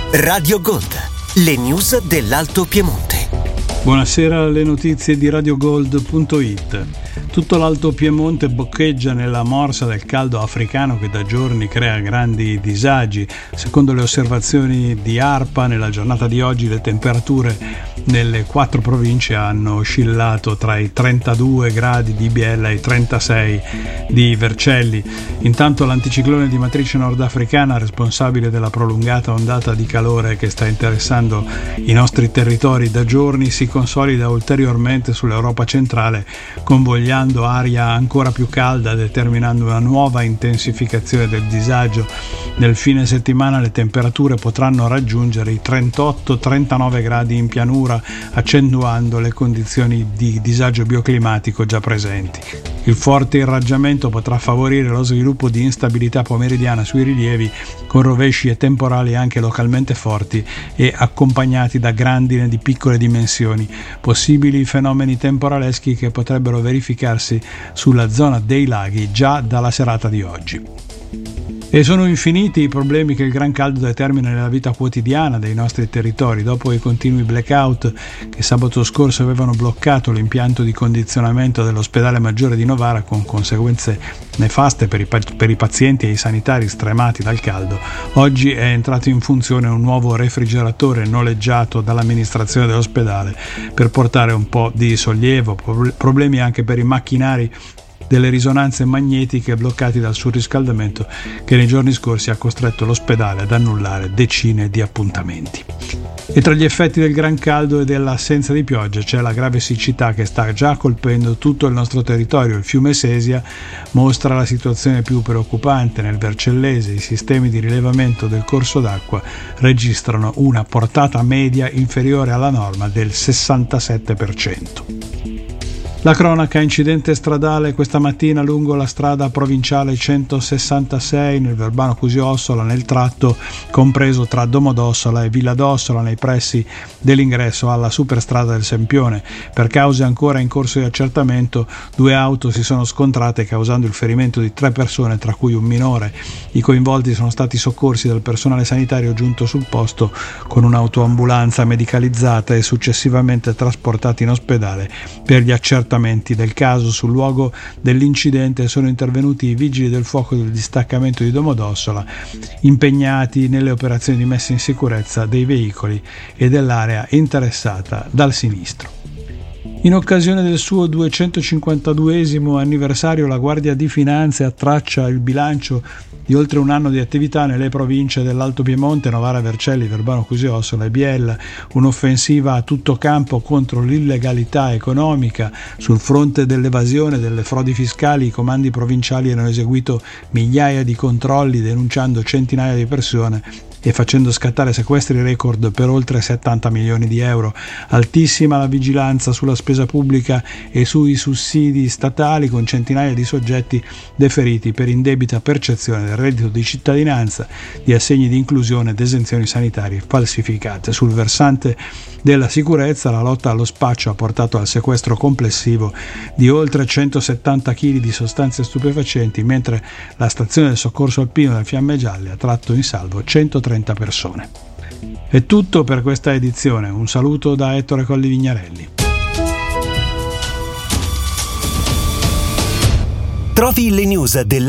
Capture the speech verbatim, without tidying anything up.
Radio Gold, le news dell'Alto Piemonte. Buonasera, alle notizie di radiogold punto it. Tutto l'Alto Piemonte boccheggia nella morsa del caldo africano che da giorni crea grandi disagi. Secondo le osservazioni di ARPA, nella giornata di oggi le temperature nelle quattro province hanno oscillato tra i trentadue gradi di Biella e i trentasei di Vercelli. Intanto l'anticiclone di matrice nordafricana, responsabile della prolungata ondata di calore che sta interessando i nostri territori da giorni, si consolida ulteriormente sull'Europa centrale, convogliando aria ancora più calda, determinando una nuova intensificazione del disagio. Nel fine settimana le temperature potranno raggiungere i trentotto trentanove gradi in pianura, accentuando le condizioni di disagio bioclimatico già presenti. Il forte irraggiamento potrà favorire lo sviluppo di instabilità pomeridiana sui rilievi, con rovesci e temporali anche localmente forti e accompagnati da grandine di piccole dimensioni, possibili fenomeni temporaleschi che potrebbero verificarsi sulla zona dei laghi già dalla serata di oggi. E sono infiniti i problemi che il gran caldo determina nella vita quotidiana dei nostri territori. Dopo i continui blackout che sabato scorso avevano bloccato l'impianto di condizionamento dell'ospedale maggiore di Novara, con conseguenze nefaste per i, per i pazienti e i sanitari stremati dal caldo, oggi è entrato in funzione un nuovo refrigeratore noleggiato dall'amministrazione dell'ospedale per portare un po' di sollievo. Problemi anche per i macchinari delle risonanze magnetiche bloccati dal surriscaldamento che nei giorni scorsi ha costretto l'ospedale ad annullare decine di appuntamenti. E tra gli effetti del gran caldo e dell'assenza di pioggia c'è la grave siccità che sta già colpendo tutto il nostro territorio. Il fiume Sesia mostra la situazione più preoccupante. Nel Vercellese i sistemi di rilevamento del corso d'acqua registrano una portata media inferiore alla norma del sessantasette per cento. La cronaca: incidente stradale questa mattina lungo la strada provinciale centosessantasei nel Verbano Cusio-Ossola, nel tratto compreso tra Domodossola e Villa d'Ossola, nei pressi dell'ingresso alla superstrada del Sempione. Per cause ancora in corso di accertamento, due auto si sono scontrate causando il ferimento di tre persone, tra cui un minore. I coinvolti sono stati soccorsi dal personale sanitario giunto sul posto con un'autoambulanza medicalizzata e successivamente trasportati in ospedale per gli accertamenti del caso. Sul luogo dell'incidente sono intervenuti i vigili del fuoco del distaccamento di Domodossola, impegnati nelle operazioni di messa in sicurezza dei veicoli e dell'area interessata dal sinistro. In occasione del suo duecentocinquantaduesimo anniversario, la Guardia di Finanza traccia il bilancio di oltre un anno di attività nelle province dell'Alto Piemonte, Novara, Vercelli, Verbano Cusio-Ossola e Biella. Un'offensiva a tutto campo contro l'illegalità economica. Sul fronte dell'evasione e delle frodi fiscali i comandi provinciali hanno eseguito migliaia di controlli, denunciando centinaia di persone e facendo scattare sequestri record per oltre settanta milioni di euro. Altissima la vigilanza sulla spesa pubblica e sui sussidi statali, con centinaia di soggetti deferiti per indebita percezione del reddito di cittadinanza, di assegni di inclusione ed esenzioni sanitarie falsificate. Sul versante della sicurezza, la lotta allo spaccio ha portato al sequestro complessivo di oltre centosettanta chili di sostanze stupefacenti, mentre la stazione del soccorso alpino delle Fiamme Gialle ha tratto in salvo centotrenta persone. È tutto per questa edizione. Un saluto da Ettore Colli Vignarelli. Trovi le news del